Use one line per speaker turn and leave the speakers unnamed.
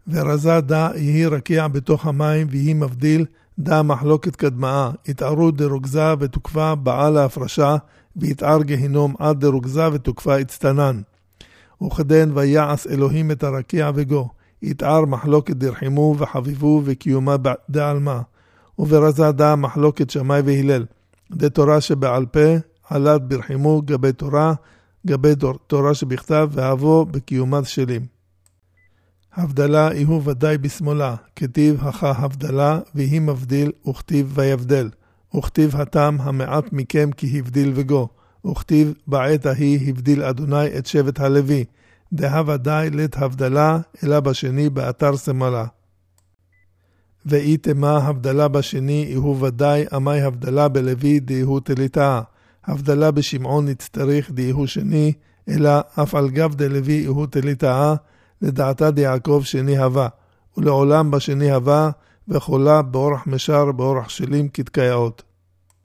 ורזה דה יהי רקיע בתוך המים ויהי מבדיל דה מחלוקת קדמאה, התארו דרוגזה ותוקפה בעל ההפרשה, ויתאר גהינום עד דרוגזה ותוקפה הצטנן. וכדן ויעש אלוהים את הרקיע וגו, התאר מחלוקת דרחימו וחביבו וקיומה דעלמה, וברזה דה מחלוקת שמי והילל, דה תורה שבעל פה, עלת ברחימו גבי תורה, גבי תורה שבכתב, ואהבו בקיומת שלים. הבדלה יהו ודאי בשמאלה, כתיב הכה הבדלה, והיא מבדיל, וכתיב ויבדל, וכתיב התם המעט מכם כי הבדיל וגו, וכתיב בעת ההיא הבדיל אדוני את שבט הלוי, דה ודאי לת הבדלה, אלא בשני באתר שמאלה. ואי תמה הבדלה בשני, יהו ודאי אמי הבדלה בלוי דיהו תליטאה, הבדלה בשמעון נצטריך דיהו שני, אלא אף על גב דלוי יהו תליטאה, לדעתה דיעקב שני הווה, ולעולם בשני הווה, וחולה באורח משר באורח שלים כתקייעות.